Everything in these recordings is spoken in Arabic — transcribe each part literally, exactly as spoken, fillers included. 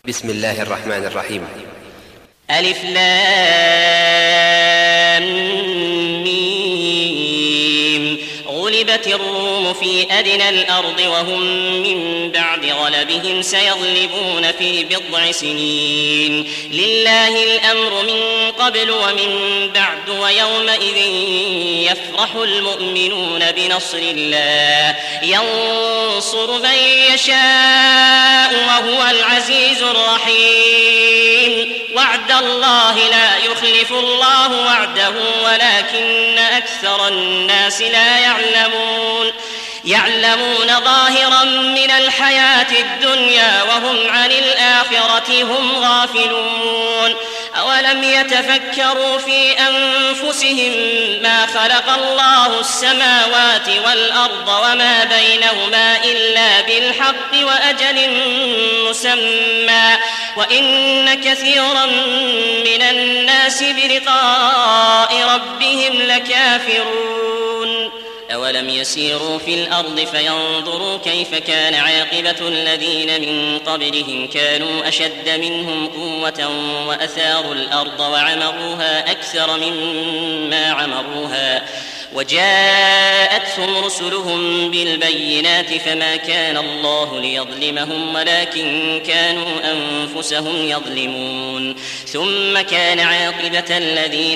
بسم الله الرحمن الرحيم. ألف لام ميم. غلبت الروم في أدنى الأرض وهم من بعد غلبهم سيغلبون في بضع سنين. لله الأمر من قبل ومن بعد ويومئذ يفرح المؤمنون بنصر الله ينصر من يشاء وهو العزيز الرحيم. وعد الله لا يخلف الله وعده ولكن أكثر الناس لا يعلمون يعلمون ظاهرا من الحياة الدنيا وهم عن الآخرة هم غافلون. أولم يتفكروا في أنفسهم ما خلق الله السماوات والأرض وما بينهما إلا بالحق وأجل مسمى وإن كثيرا من الناس بلقاء ربهم لكافرون. أولم يسيروا في الأرض فينظروا كيف كان عاقبة الذين من قبلهم كانوا أشد منهم قوة وأثاروا الأرض وعمروها أكثر مما عمروها وجاءتهم رسلهم بالبينات فما كان الله ليظلمهم ولكن كانوا أنفسهم يظلمون. ثم كان عاقبة الذين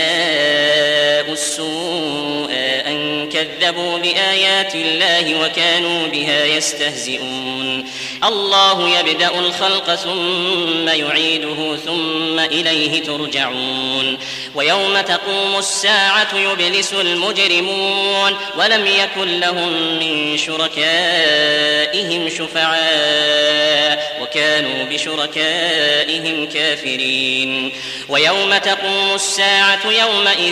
أساءوا السوء أن كذبوا بآيات الله وكانوا بها يستهزئون. الله يبدأ الخلق ثم يعيده ثم إليه ترجعون. ويوم تقوم الساعة يبلس المجرمون ولم يكن لهم من شركائهم شفعاء وكانوا بشركائهم كافرين. ويوم تقوم الساعة يومئذ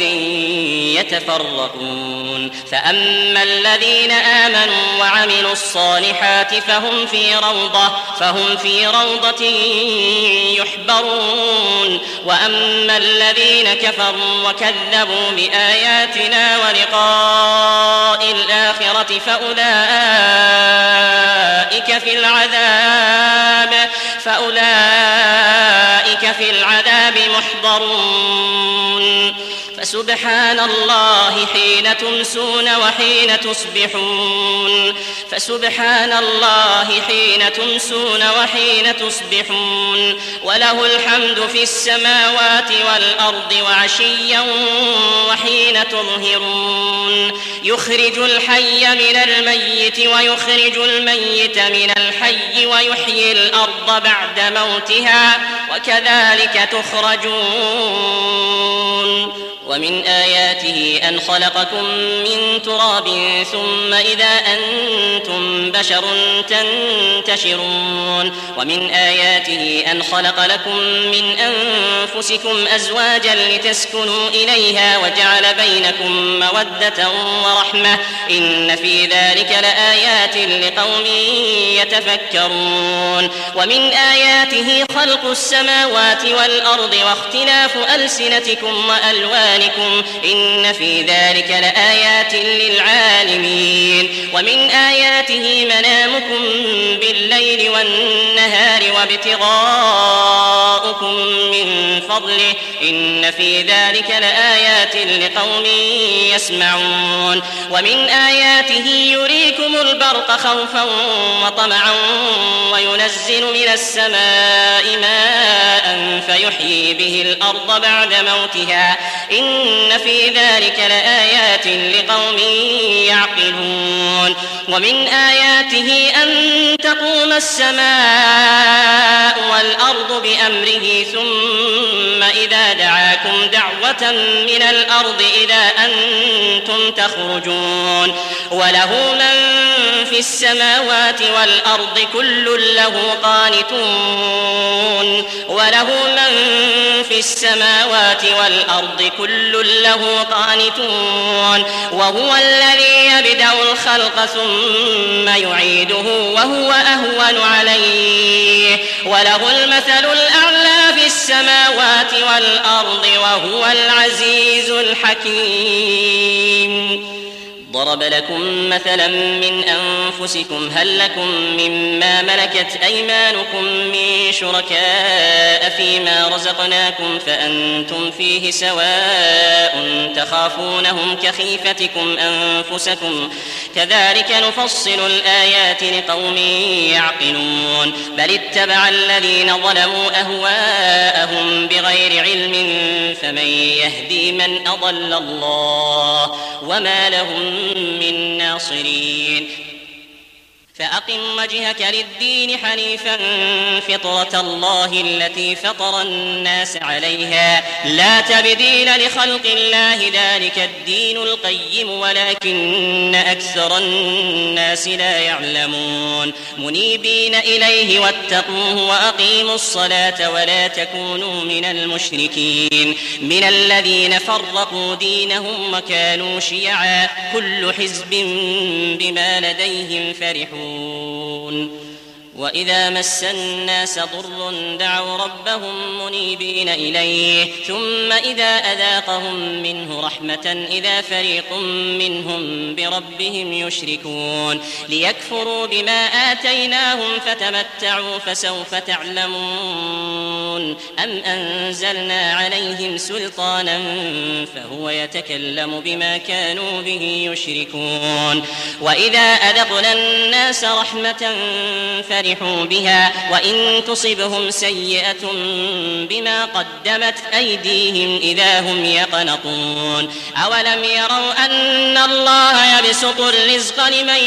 يتفرقون فأما الذين آمنوا وعملوا الصالحات فهم في روضة فهم في روضة يحبرون. وأما الذين كفروا وكذبوا بآياتنا ولقاء الآخرة فأولئك في العذاب فأولئك في العذاب محضرون. فسبحان الله حين تمسون وحين تصبحون فسبحان الله حين تمسون وحين تصبحون وله الحمد في السماوات والأرض وعشيا وحين تظهرون. يخرج الحي من الميت ويخرج الميت من الحي ويحيي الأرض بعد موتها وكذلك تخرجون. ومن آياته أن خلقكم من تراب ثم إذا أنتم بشر تنتشرون. ومن آياته أن خلق لكم من أنفسكم أزواجا لتسكنوا إليها وجعل بينكم مودة ورحمة إن في ذلك لآيات لقوم يتفكرون. ومن آياته خلق السماوات والأرض واختلاف ألسنتكم وألوانكم إن في ذلك لآيات للعالمين. ومن آياته منامكم بالليل والنهار وابتغاؤكم من فضله إن في ذلك لآيات لقوم يسمعون. ومن آياته يريكم البرق خوفا وطمعا وينزل من السماء ماء فيحيي به الأرض بعد موتها إن في ذلك لآيات لقوم يعقلون. ومن آياته أن تقوم السماء والأرض بأمره ثم إذا دعاكم دعوة من الأرض إذا أنتم تخرجون. وله من في السماوات والأرض كل له قانتون وله من في السماوات والأرض كل له قانتون. وهو الذي يبدأ الخلق ثم يعيده وهو أهون عليه وله المثل الأعلى في السماوات والأرض وهو العزيز الحكيم. ضرب لكم مثلا من أنفسكم هل لكم مما ملكت أيمانكم من شركاء فيما رزقناكم فأنتم فيه سواء تخافونهم كخيفتكم أنفسكم كذلك نفصل الآيات لقوم يعقلون بل اتبع الذين ظلموا أهواءهم بغير علم فمن يهدي من أضل الله وما لهم من ناصرين فأقم وجهك للدين حنيفا فطرة الله التي فطر الناس عليها لا تبديل لخلق الله ذلك الدين القيم ولكن أكثر الناس لا يعلمون منيبين إليه واتقوه وأقيموا الصلاة ولا تكونوا من المشركين من الذين فرقوا دينهم وكانوا شيعا كل حزب بما لديهم فرحون وإذا مس الناس ضر دعوا ربهم منيبين إليه ثم إذا أذاقهم منه رحمة إذا فريق منهم بربهم يشركون ليكفروا بما آتيناهم فتمتعوا فسوف تعلمون أم أنزلنا عليهم سلطانا فهو يتكلم بما كانوا به يشركون وإذا أذقنا الناس رحمة فرحوا بها وإن تصبهم سيئة بما قدمت أيديهم إذا هم يقنطون أولم يروا أن الله يبسط الرزق لمن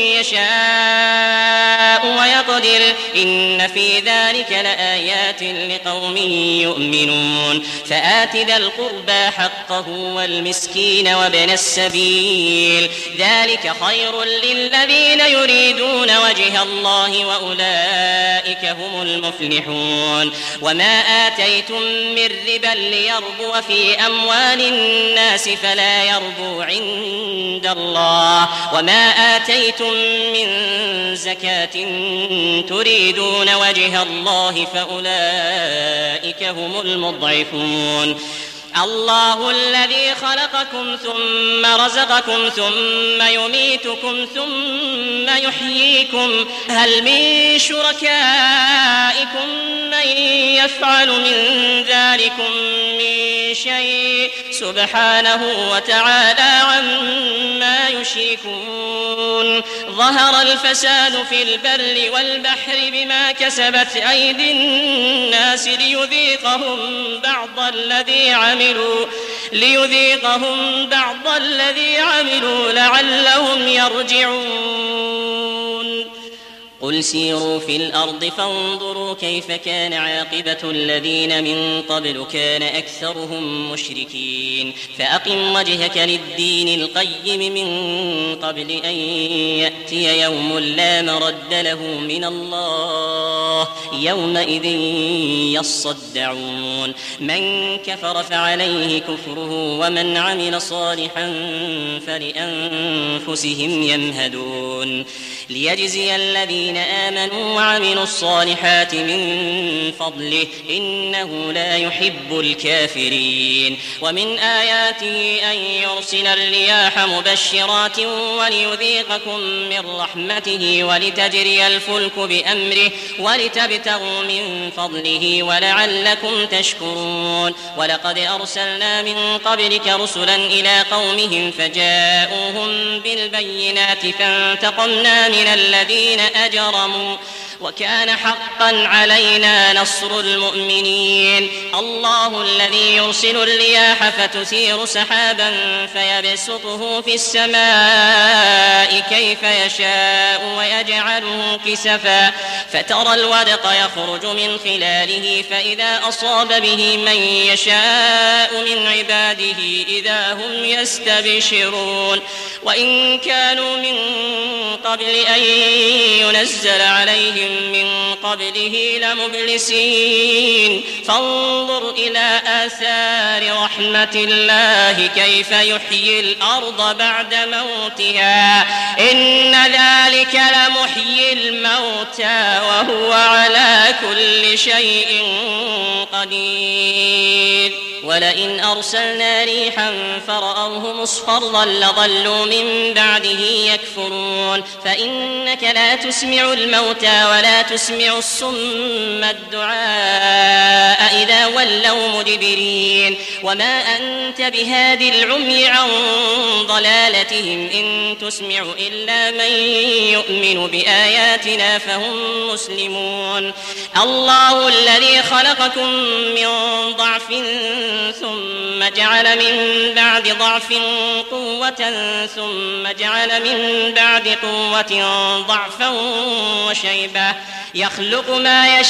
يشاء ويقدر إن في ذلك لآيات لقوم يؤمنون فآت ذا القربى حقه والمسكين وابن السبيل ذلك خير للذين يريدون وجه الله وأولئك هم المفلحون وما آتيتم من ربا ليربو في أموال الناس فلا يربو عند الله وما آتيتم من زكاة تريدون وجه الله فأولئك هم المضعفون الله الذي خلقكم ثم رزقكم ثم يميتكم ثم يحييكم هل من شركائكم من يفعل من ذلكم من شيء سبحانه وتعالى عما يشركون ظهر الفساد في البر والبحر بما كسبت أيدي الناس ليذيقهم بعض الذي عملوا ليذيقهم بعض الذي عملوا لعلهم يرجعون قل سيروا في الأرض فانظروا كيف كان عاقبة الذين من قبل كان أكثرهم مشركين فأقم وجهك للدين القيم من قبل أن يأتي يوم لا مرد له من الله يومئذ يصدعون من كفر فعليه كفره ومن عمل صالحا فلأنفسهم يمهدون ليجزي الذين آمنوا وعملوا الصالحات من فضله إنه لا يحب الكافرين ومن آياته أن يرسل الرياح مبشرات وليذيقكم من رحمته ولتجري الفلك بأمره ولتبتغوا من فضله ولعلكم تشكرون ولقد أرسلنا من قبلك رسلا إلى قومهم فجاءوهم بالبينات فانتقمنا من الذين أجرموا وكان حقا علينا نصر المؤمنين الله الذي يرسل الرياح فتثير سحابا فيبسطه في السماء كيف يشاء ويجعله كسفا فترى الودق يخرج من خلاله فإذا أصاب به من يشاء من عباده إذا هم يستبشرون وإن كانوا من قبل أن ينزل عليهم من قبله لمبلسين فانظر إلى آثار رحمة الله كيف يحيي الأرض بعد موتها إن ذلك لمحيي الموتى وهو على كل شيء قدير ولئن أرسلنا ريحا فرأوه مصفرا لظلوا من بعده يكفرون فإنك لا تسمع الموتى ولا تسمع الصم الدعاء إذا ولوا مدبرين وما أنت بهادي العمي عن ضلالتهم إن تسمع إلا من يؤمن بآياتنا فهم مسلمون الله الذي خلقكم من ضعف ثم جعل من بعد ضعف قوة ثم جعل من بعد قوة ضعفا وشيبة يخلق ما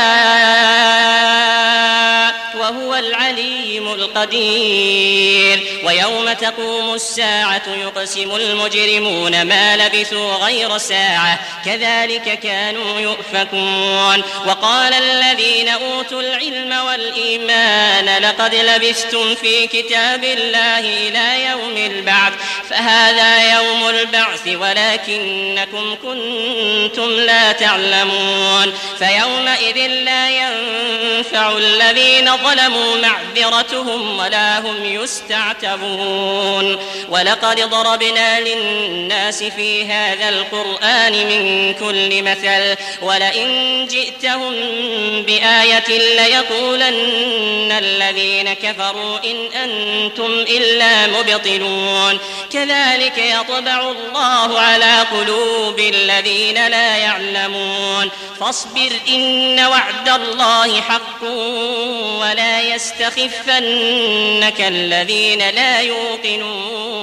يشاء وهو العليم القدير ويوم تقوم الساعة يقسم المجرمون ما لبثوا غير ساعة كذلك كانوا يؤفكون وقال الذين أوتوا العلم والإيمان لقد لبثتم في كتاب الله إلى يوم البعث فهذا يوم البعث ولكنكم كنتم لا تعلمون فيومئذ لا ينفع الذين ظلموا معذرتهم ولا هم يستعتبون ولقد ضربنا للناس في هذا القرآن من كل مثل ولئن جئتهم بآية ليقولن الذين كفروا إن أنتم إلا مبطلون كذلك يطبع الله على قلوب الذين لا يعلمون فاصبر إن وعد الله حق ولا يستخفنك الذين لا يوقنون